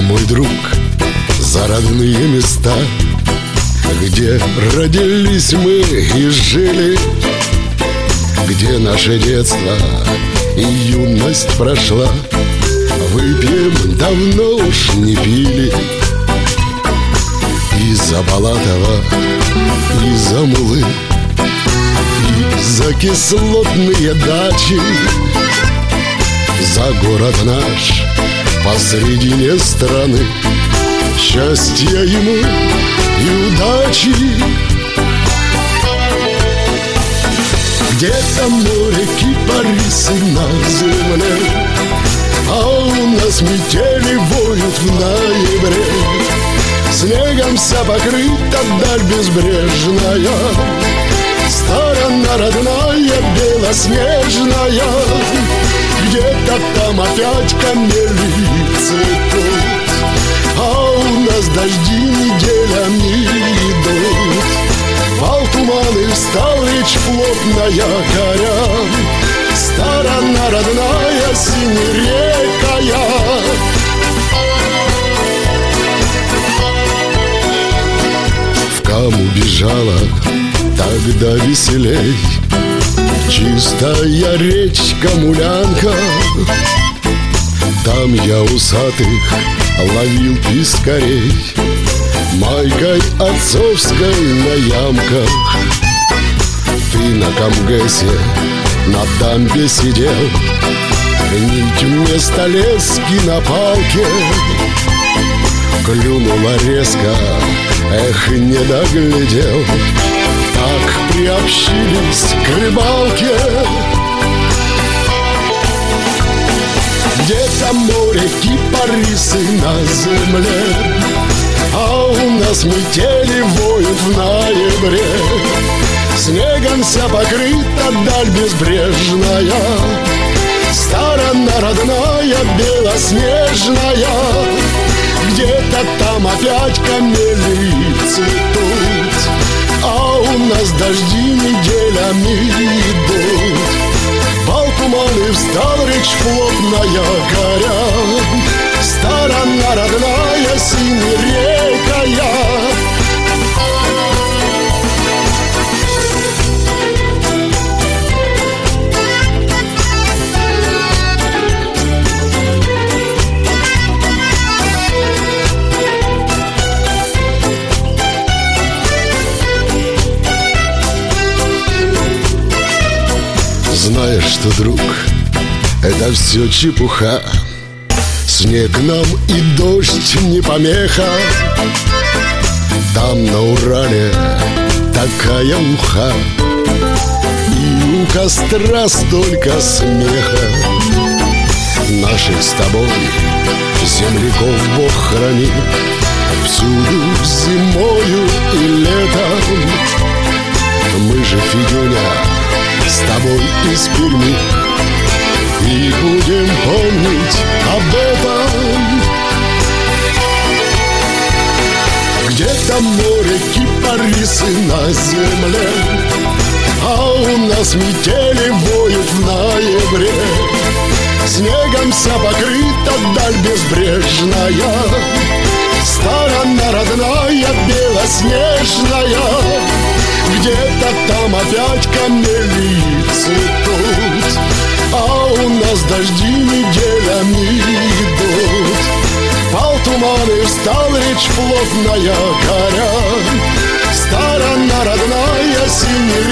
мой друг, за родные места, где родились мы и жили, где наше детство и юность прошла. Выпьем, давно уж не пили, и за Балатова, и за Мулы, и за кислотные дачи, за город наш посредине страны. Счастья ему и удачи. Где-то море, кипарисы на земле, а у нас метели воют в ноябре. Снегом вся покрыта даль безбрежная, сторона родная, белоснежная. Где-то там опять камели цветут, а у нас дожди неделями идут. Вал туманы, встал речь плотная горя, сторона родная, синерекая. В Каму бежала тогда веселей чистая речка Мулянка. Там я усатых ловил пискарей майкой отцовской на ямках. Ты на Камгэсе на дамбе сидел, нить вместо лески на палке. Клюнула резко, эх, не доглядел, так приобщились к рыбалке. Где-то море, кипарисы на земле, а у нас метели воют в ноябре. Снегом вся покрыта даль безбрежная, сторона родная, белоснежная. Где-то там опять камели цветут, а у нас дожди неделями идут. Вал туманы, встал речь плотная горя, сторона родная, синерекая. Знаешь что, друг, это все чепуха. Снег нам и дождь не помеха. Там на Урале такая уха, и у костра столько смеха. Наших с тобой земляков Бог хранит всюду зимою и летом. Мы же, Федюня, с тобой из Перми и будем помнить об этом. Где-то море, кипарисы на земле, а у нас метели воют в ноябре. Снегом вся покрыта даль безбрежная, сторона родная, белоснежная. Где-то там опять камели цветут, а у нас дожди неделями идут. Пал туманы, встал речь плотная горя, сторона родная, синий